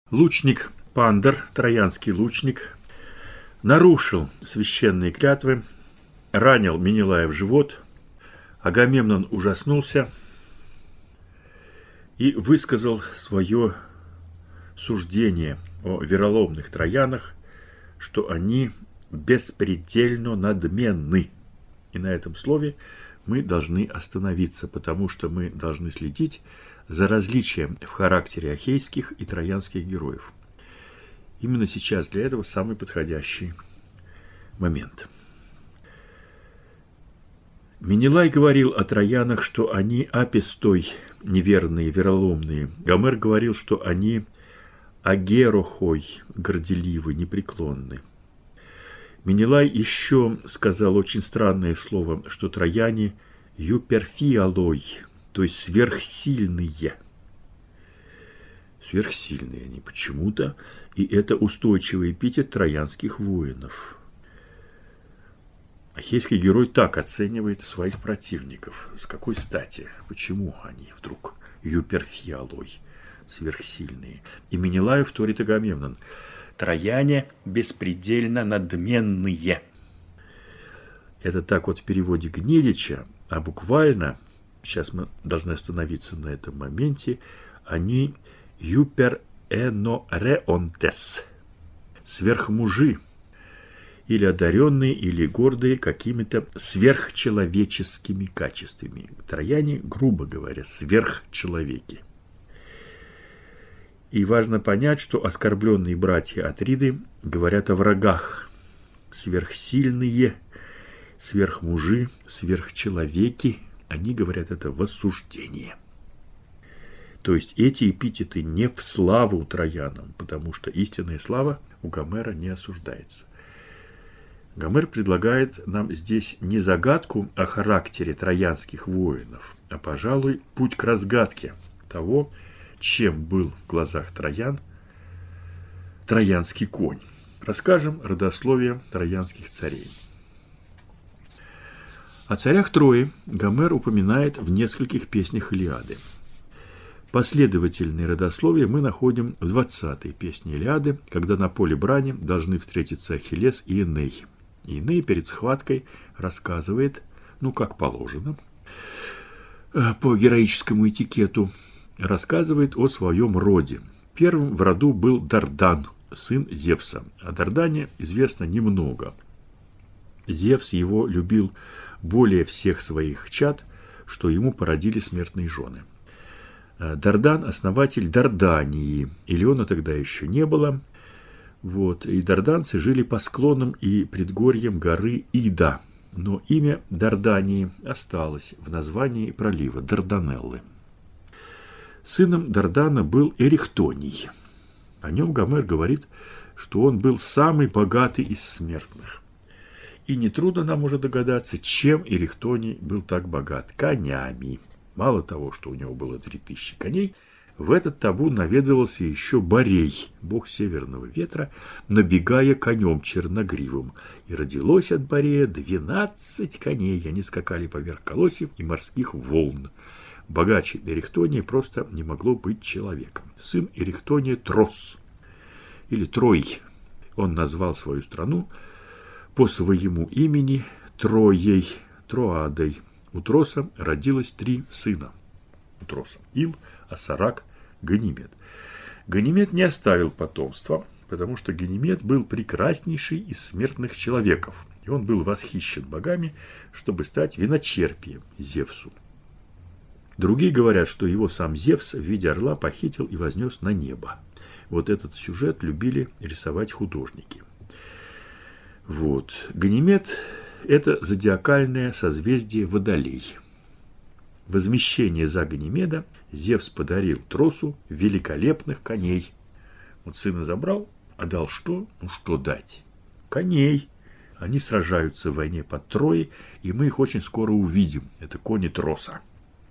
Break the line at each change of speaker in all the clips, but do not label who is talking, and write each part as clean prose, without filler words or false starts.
Лучник Пандор, троянский лучник, нарушил священные клятвы, ранил Менелая в живот. Агамемнон ужаснулся и высказал свое суждение о вероломных троянах, что они беспредельно надменны. И на этом слове мы должны остановиться, потому что мы должны следить за различием в характере ахейских и троянских героев. Именно сейчас для этого самый подходящий момент. Менелай говорил о троянах, что они апистой, неверные, вероломные. Гомер говорил, что они агерохой, горделивы, непреклонны. Менелай еще сказал очень странное слово, что трояне юперфиалой, то есть сверхсильные. Сверхсильные они почему-то, и это устойчивый эпитет троянских воинов. Ахейский герой так оценивает своих противников. С какой стати? Почему они вдруг юперфиалой, сверхсильные? И Менелаю вторит Агамемнон. Трояне беспредельно надменные. Это так вот в переводе Гнедича, а буквально, сейчас мы должны остановиться на этом моменте, они юперэнореонтес, сверхмужи, или одаренные, или гордые какими-то сверхчеловеческими качествами. Трояне, грубо говоря, сверхчеловеки. И важно понять, что оскорбленные братья Атриды говорят о врагах. Сверхсильные, сверхмужи, сверхчеловеки. Они говорят это в осуждении. То есть эти эпитеты не в славу троянам, потому что истинная слава у Гомера не осуждается. Гомер предлагает нам здесь не загадку о характере троянских воинов, а, пожалуй, путь к разгадке того, чем был в глазах троян троянский конь. Расскажем родословие троянских царей. О царях Трои Гомер упоминает в нескольких песнях Илиады. Последовательные родословия мы находим в 20-й песне Илиады, когда на поле брани должны встретиться Ахиллес и Эней. И Эней перед схваткой рассказывает, как положено, по героическому этикету, рассказывает о своем роде. Первым в роду был Дардан, сын Зевса. О Дардане известно немного. Зевс его любил более всех своих чад, что ему породили смертные жены. Дардан – основатель Дардании. Илиона тогда еще не было. И дарданцы жили по склонам и предгорьям горы Ида. Но имя Дардании осталось в названии пролива – Дарданеллы. Сыном Дардана был Эрихтоний. О нем Гомер говорит, что он был самый богатый из смертных. И нетрудно нам уже догадаться, чем Эрихтоний был так богат. Конями. Мало того, что у него было 3000 коней, в этот табун наведывался еще Борей, бог северного ветра, набегая конем черногривым. И родилось от Борея 12 коней. Они скакали поверх колосьев и морских волн. Богаче Эрихтония просто не могло быть человеком. Сын Эрихтония Трос, или Трой. Он назвал свою страну по своему имени Троей, Троадой. У Троса родилось 3 сына. У Троса Ил, Асарак, Ганимед. Ганимед не оставил потомства, потому что Ганимед был прекраснейший из смертных человеков. И он был восхищен богами, чтобы стать виночерпием Зевсу. Другие говорят, что его сам Зевс в виде орла похитил и вознес на небо. Вот этот сюжет любили рисовать художники. Ганимед – это зодиакальное созвездие Водолей. Возмещение за Ганимеда Зевс подарил Тросу великолепных коней. Сына забрал, а дал что? Что дать? Коней. Они сражаются в войне под Троей, и мы их очень скоро увидим. Это кони Троса.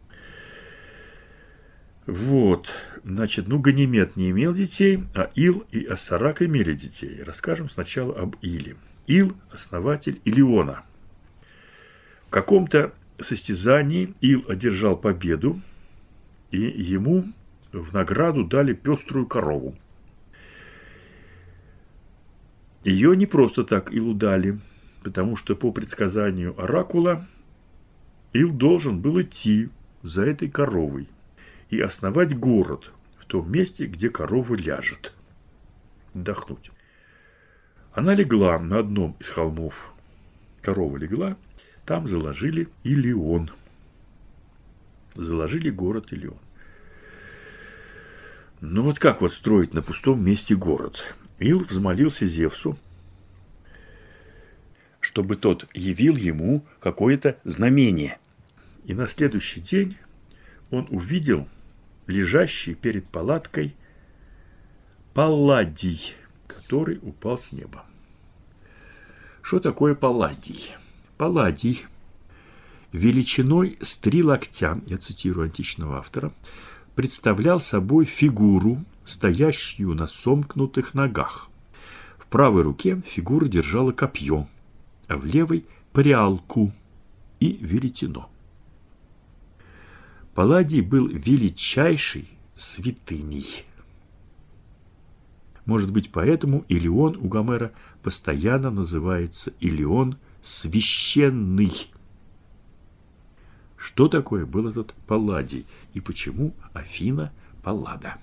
Ганимед не имел детей, а Ил и Ассарак имели детей. Расскажем сначала об Иле. Ил – основатель Илиона. В каком-то состязании Ил одержал победу, и ему в награду дали пеструю корову. ее не просто так Илу дали, потому что по предсказанию оракула Ил должен был идти за этой коровой и основать город в том месте, где корова ляжет, отдохнуть. Она легла на одном из холмов. Корова легла, там заложили Илион. Заложили город Илион. Ну вот как вот строить на пустом месте город? Ил взмолился Зевсу, чтобы тот явил ему какое-то знамение. И на следующий день он увидел лежащий перед палаткой Палладий, который упал с неба. Что такое Палладий? Палладий величиной с 3 локтя, я цитирую античного автора, представлял собой фигуру, стоящую на сомкнутых ногах. В правой руке фигура держала копье, а в левой – прялку и веретено. Палладий был величайшей святыней. Может быть, поэтому Илион у Гомера постоянно называется Илион священный. Что такое был этот Палладий и почему Афина Паллада?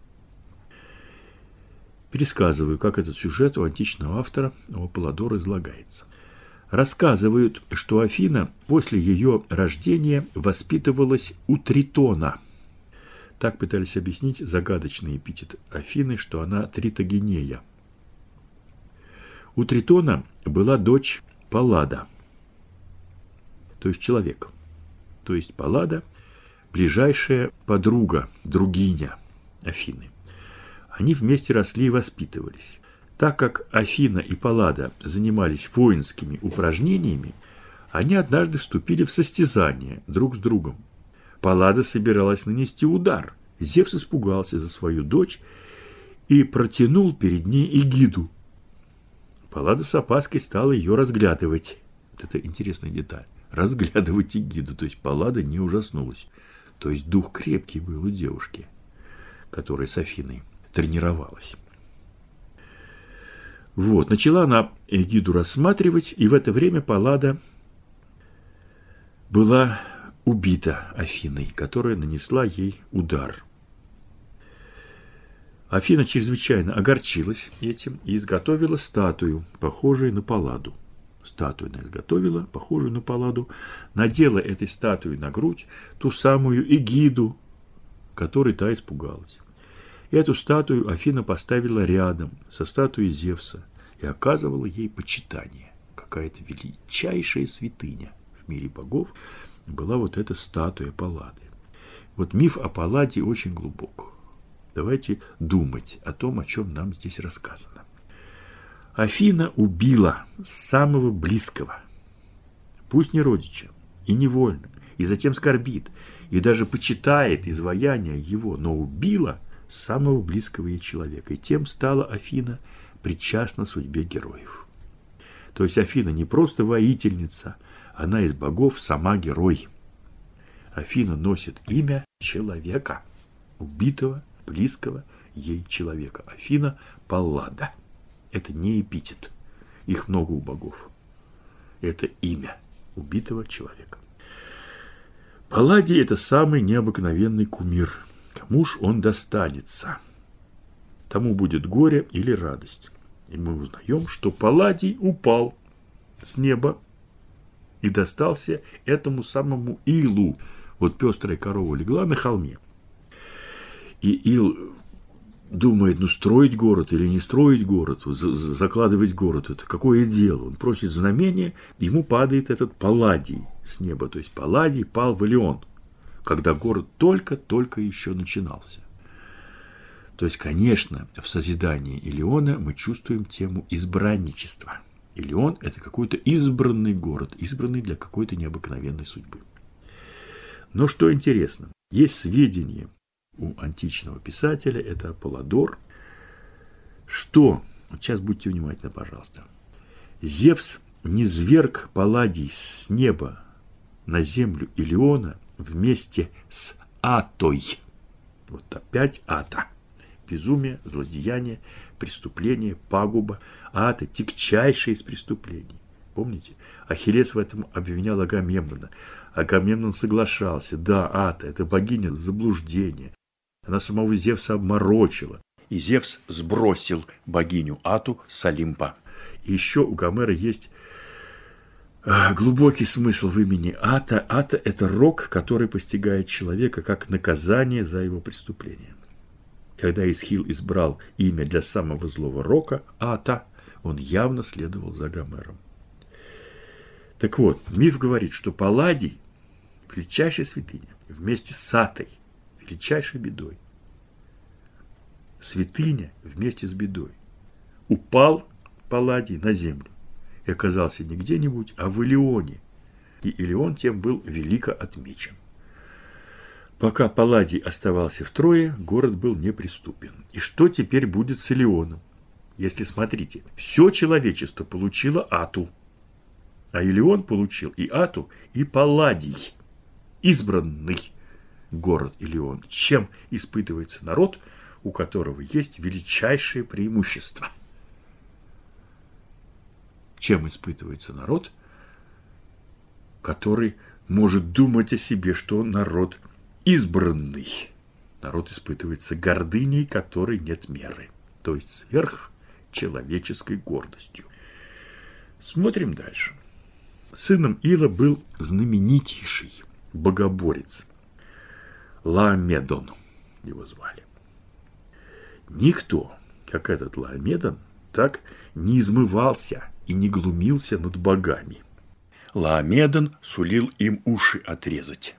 Пересказываю, как этот сюжет у античного автора Аполлодора излагается. Рассказывают, что Афина после ее рождения воспитывалась у Тритона. Так пытались объяснить загадочный эпитет Афины, что она тритогенея. У Тритона была дочь Паллада, то есть человек. То есть Паллада – ближайшая подруга, другиня Афины. Они вместе росли и воспитывались. Так как Афина и Паллада занимались воинскими упражнениями, они однажды вступили в состязание друг с другом. Паллада собиралась нанести удар. Зевс испугался за свою дочь и протянул перед ней эгиду. Паллада с опаской стала ее разглядывать. Вот это интересная деталь. Разглядывать эгиду. То есть Паллада не ужаснулась. То есть дух крепкий был у девушки, которая с Афиной тренировалась. Вот, начала она эгиду рассматривать, и в это время Паллада была убита Афиной, которая нанесла ей удар. Афина чрезвычайно огорчилась этим и изготовила статую, похожую на Палладу. Статую она изготовила, похожую на Палладу, надела этой статуе на грудь ту самую эгиду, которой та испугалась. Эту статую Афина поставила рядом со статуей Зевса и оказывала ей почитание. Какая-то величайшая святыня в мире богов была вот эта статуя Паллады. Вот миф о Палладе очень глубок. Давайте думать о том, о чем нам здесь рассказано. Афина убила самого близкого, пусть не родича, и невольно, и затем скорбит, и даже почитает изваяние его, но убила самого близкого ей человека. И тем стала Афина причастна судьбе героев. То есть Афина не просто воительница, она из богов сама герой. Афина носит имя человека, убитого, близкого ей человека. Афина Паллада. Это не эпитет. Их много у богов. Это имя убитого человека. Палладий – это самый необыкновенный кумир. Кому ж он достанется? Тому будет горе или радость. И мы узнаем, что Палладий упал с неба и достался этому самому Илу. Вот пестрая корова легла на холме. И Ил думает, ну строить город или не строить город, закладывать город, это какое дело? Он просит знамения, ему падает этот Палладий с неба. То есть Палладий пал в Илион, когда город только еще начинался. То есть, конечно, в созидании Илиона мы чувствуем тему избранничества. Илион – это какой-то избранный город, избранный для какой-то необыкновенной судьбы. Но что интересно, есть сведения у античного писателя, это Аполлодор, что, вот сейчас будьте внимательны, пожалуйста, Зевс низвергг Палладий с неба на землю Илиона вместе с Атой. Вот опять Ата. безумие, злодеяние, преступление, пагуба, ад – тягчайшее из преступлений. Помните? Ахиллес в этом обвинял Агамемнона. Агамемнон соглашался. Да, Ата – это богиня заблуждения. Она самого Зевса обморочила. И Зевс сбросил богиню Ату с Олимпа. И еще у Гомера есть глубокий смысл в имени Ата. Ата – это рок, который постигает человека как наказание за его преступление. Когда Эсхил избрал имя для самого злого рока – Ата, он явно следовал за Гомером. Так вот, миф говорит, что Палладий – величайшая святыня, вместе с Атой – величайшей бедой. Святыня вместе с бедой. Упал Палладий на землю и оказался не где-нибудь, а в Илионе. И Илион тем был велико отмечен. Пока Палладий оставался в Трое, город был неприступен. И что теперь будет с Илионом? Если, смотрите, все человечество получило Ату, а Илион получил и Ату, и Палладий, избранный город Илион. Чем испытывается народ, у которого есть величайшее преимущество? Чем испытывается народ, который может думать о себе, что он народ избранный? Народ испытывается гордыней, которой нет меры, то есть сверхчеловеческой гордостью. Смотрим дальше. Сыном Ила был знаменитейший богоборец Лаомедон, его звали. Никто, как этот Лаомедон, так не измывался и не глумился над богами. Лаомедон сулил им уши отрезать.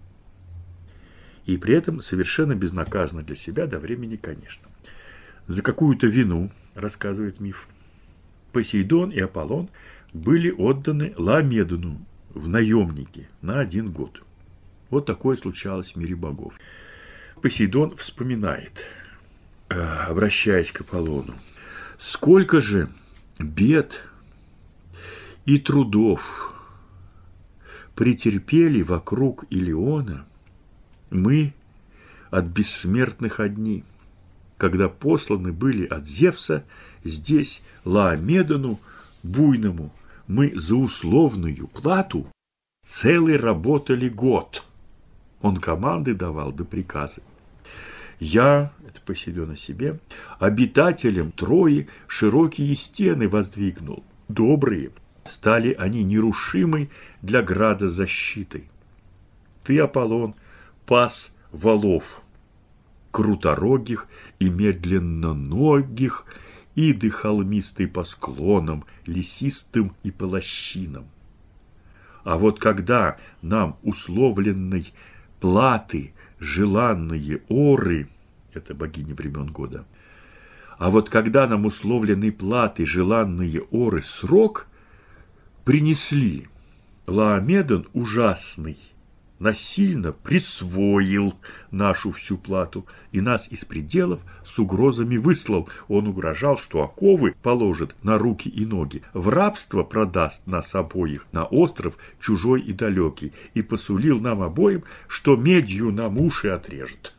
И при этом совершенно безнаказанно для себя до времени, конечно. За какую-то вину, рассказывает миф, Посейдон и Аполлон были отданы Лаомедону в наемники на 1 год. Вот такое случалось в мире богов. Посейдон вспоминает, обращаясь к Аполлону: сколько же бед и трудов претерпели вокруг Илиона мы от бессмертных одни, когда посланы были от Зевса здесь Лаомедону буйному мы за условную плату целый работали год. Он команды давал да приказы. Я, это Посейдон о себе, обитателям Трои широкие стены воздвигнул, добрые, стали они нерушимой для града защитой. Ты, Аполлон, пас валов, круторогих и медленноногих, иды холмистый по склонам, лесистым и по лощинам. А вот когда нам условленной платы желанные оры, это богини времен года, а вот когда нам условленной платы желанные оры срок принесли, Лаомедон ужасный насильно присвоил нашу всю плату и нас из пределов с угрозами выслал. Он угрожал, что оковы положит на руки и ноги, в рабство продаст нас обоих на остров чужой и далекий, и посулил нам обоим, что медью нам уши отрежет.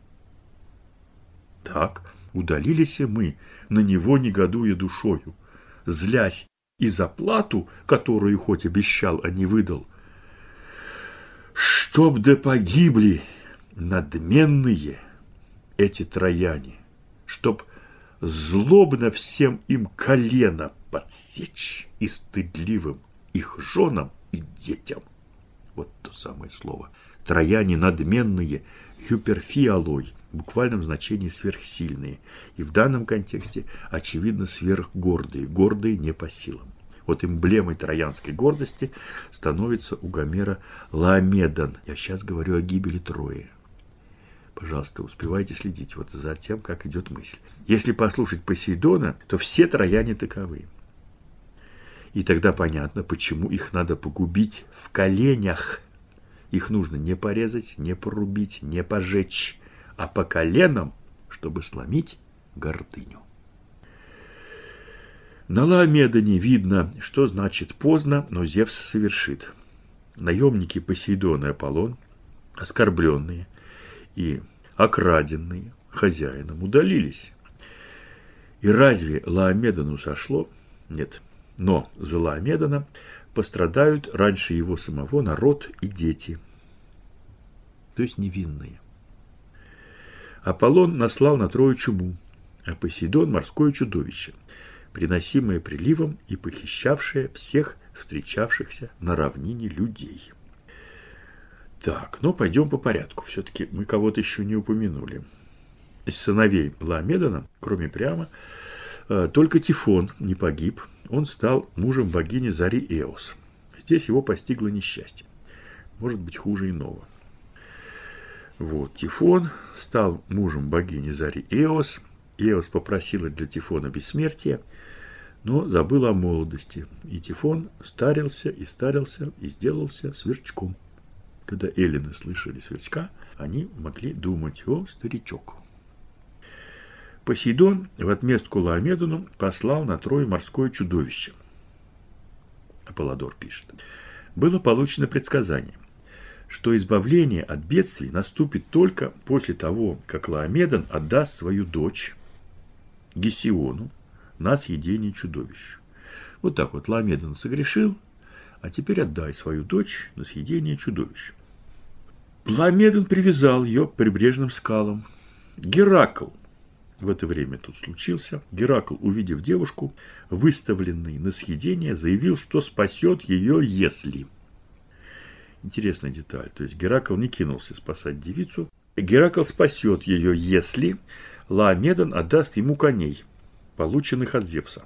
Так удалились и мы, на него негодуя душою, злясь и за плату, которую хоть обещал, а не выдал, чтоб да погибли надменные эти трояне, чтоб злобно всем им колено подсечь и стыдливым их женам и детям. Вот то самое слово. Трояне надменные, юперфиалой, в буквальном значении сверхсильные. И в данном контексте, очевидно, сверхгордые, гордые не по силам. Вот эмблемой троянской гордости становится у Гомера Лаомедон. Я сейчас говорю о гибели Трои. Пожалуйста, успевайте следить вот за тем, как идет мысль. Если послушать Посейдона, то все трояне таковы. И тогда понятно, почему их надо погубить в коленях. Их нужно не порезать, не порубить, не пожечь, а по коленам, чтобы сломить гордыню. На Лаомедоне видно, что значит поздно, но Зевс совершит. Наемники Посейдон и Аполлон, оскорбленные и окраденные, хозяином удалились. И разве Лаомедану сошло? Нет. Но за Лаомедана пострадают раньше его самого народ и дети, то есть невинные. Аполлон наслал на Трою чуму, а Посейдон – морское чудовище, приносимое приливом и похищавшее всех встречавшихся на равнине людей. Так, но пойдем по порядку. Все-таки мы кого-то еще не упомянули. Из сыновей Лаомедана, кроме Приама, только Тифон не погиб. Он стал мужем богини Зари Эос. Здесь его постигло несчастье. Может быть, хуже иного. Вот, Тифон стал мужем богини Зари Эос. Эос попросила для Тифона бессмертия, но забыл о молодости. И Тифон старился и сделался сверчком. Когда эллины слышали сверчка, они могли думать: о, старичок. Посейдон в отместку Лаомедану послал на Трою морское чудовище. Аполлодор пишет. Было получено предсказание, что избавление от бедствий наступит только после того, как Лаомедан отдаст свою дочь Гесиону на съедение чудовищу. Вот так вот Лаомедан согрешил, а теперь отдай свою дочь на съедение чудовищу. Лаомедан привязал ее к прибрежным скалам. Геракл в это время тут случился. Геракл, увидев девушку, выставленной на съедение, заявил, что спасет ее, если... Интересная деталь. То есть Геракл не кинулся спасать девицу. Геракл спасет ее, если Лаомедан отдаст ему коней, полученных от Зевса,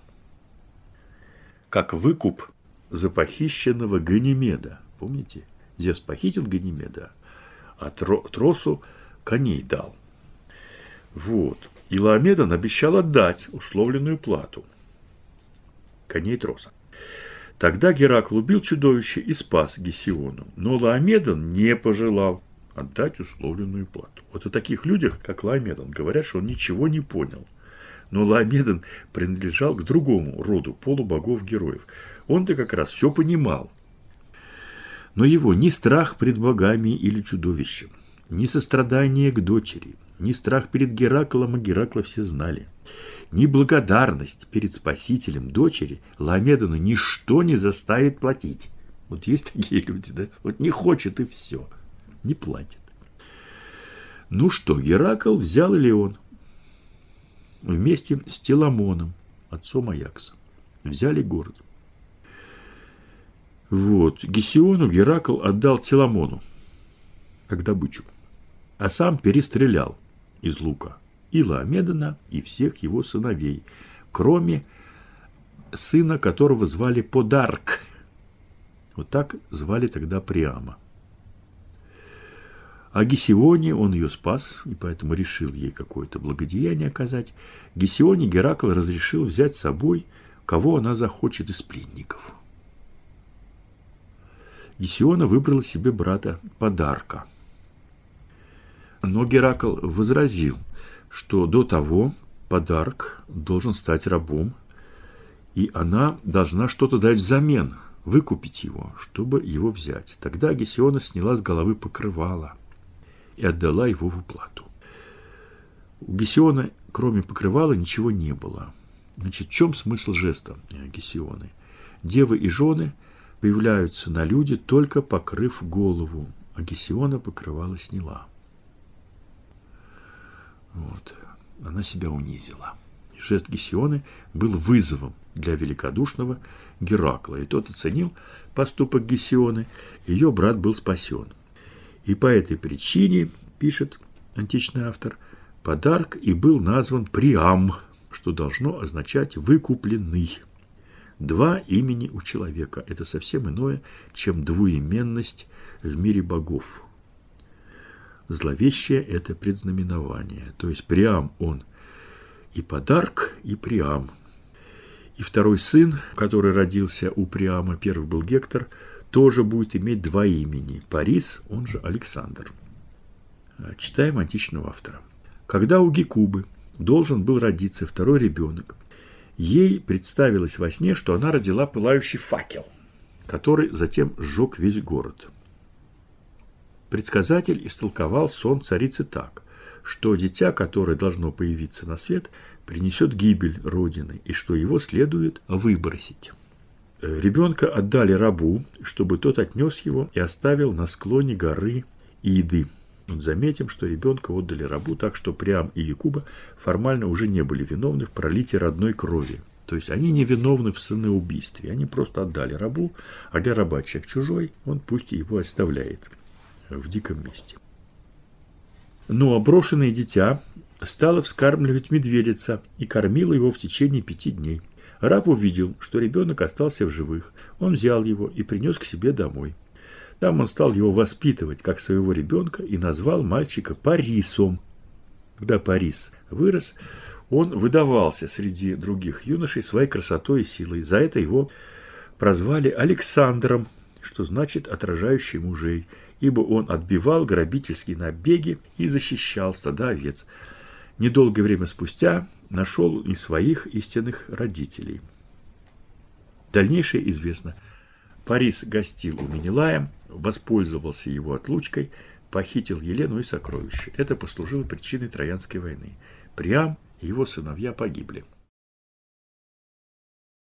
как выкуп за похищенного Ганимеда. Помните? Зевс похитил Ганимеда, а Тросу коней дал. Вот. И Лаомедан обещал отдать условленную плату. Коней Троса. Тогда Геракл убил чудовище и спас Гесиону. Но Лаомедан не пожелал отдать условленную плату. Вот о таких людях, как Лаомедан, говорят, что он ничего не понял. Но Лаомедан принадлежал к другому роду полубогов-героев. Он-то как раз все понимал. Но его ни страх пред богами или чудовищем, ни сострадание к дочери, ни страх перед Гераклом, а Геракла все знали, ни благодарность перед спасителем дочери Лаомедану ничто не заставит платить. Вот есть такие люди, да? Вот не хочет и все, не платит. Ну что, Геракл взял Илеон вместе с Теламоном, отцом Аякса. Взяли город. Вот, Гесиону Геракл отдал Теламону как добычу, а сам перестрелял из лука и Лаомедана, и всех его сыновей, кроме сына, которого звали Подарк. Вот так звали тогда Приама. А Гесионе он ее спас, и поэтому решил ей какое-то благодеяние оказать. Гесионе Геракл разрешил взять с собой, кого она захочет из пленников. Гесиона выбрала себе брата Подарка. Но Геракл возразил, что до того Подарк должен стать рабом, и она должна что-то дать взамен, выкупить его, чтобы его взять. Тогда Гесиона сняла с головы покрывало и отдала его в уплату. У Гесиона, кроме покрывала, ничего не было. Значит, в чем смысл жеста Гесионы? Девы и жены появляются на люде, только покрыв голову, а Гесиона покрывало сняла. Вот. Она себя унизила. И жест Гесионы был вызовом для великодушного Геракла. И тот оценил поступок Гесионы, ее брат был спасен. И по этой причине, пишет античный автор, Подарк и был назван Приам, что должно означать «выкупленный». Два имени у человека – это совсем иное, чем двуименность в мире богов. Зловещее – это предзнаменование. То есть Приам он и Подарк, и Приам. И второй сын, который родился у Приама, первый был Гектор, тоже будет иметь два имени – Парис, он же Александр. Читаем античного автора. Когда у Гекубы должен был родиться второй ребенок, ей представилось во сне, что она родила пылающий факел, который затем сжег весь город. Предсказатель истолковал сон царицы так, что дитя, которое должно появиться на свет, принесет гибель Родины, и что его следует выбросить. Ребенка отдали рабу, чтобы тот отнес его и оставил на склоне горы Иды. Заметим, что ребенка отдали рабу, так что Приам и Якуба формально уже не были виновны в пролитии родной крови. То есть они не виновны в сыноубийстве, они просто отдали рабу, а для раба человек чужой, он пусть его оставляет в диком месте. Но брошенное дитя стало вскармливать медведица и кормила его в течение 5 дней. Раб увидел, что ребенок остался в живых. Он взял его и принес к себе домой. Там он стал его воспитывать, как своего ребенка, и назвал мальчика Парисом. Когда Парис вырос, он выдавался среди других юношей своей красотой и силой. За это его прозвали Александром, что значит «отражающий мужей», ибо он отбивал грабительские набеги и защищал стада овец. Недолгое время спустя нашел и своих истинных родителей. Дальнейшее известно. Парис гостил у Менелая, воспользовался его отлучкой, похитил Елену и сокровища. Это послужило причиной Троянской войны. Приам и его сыновья погибли.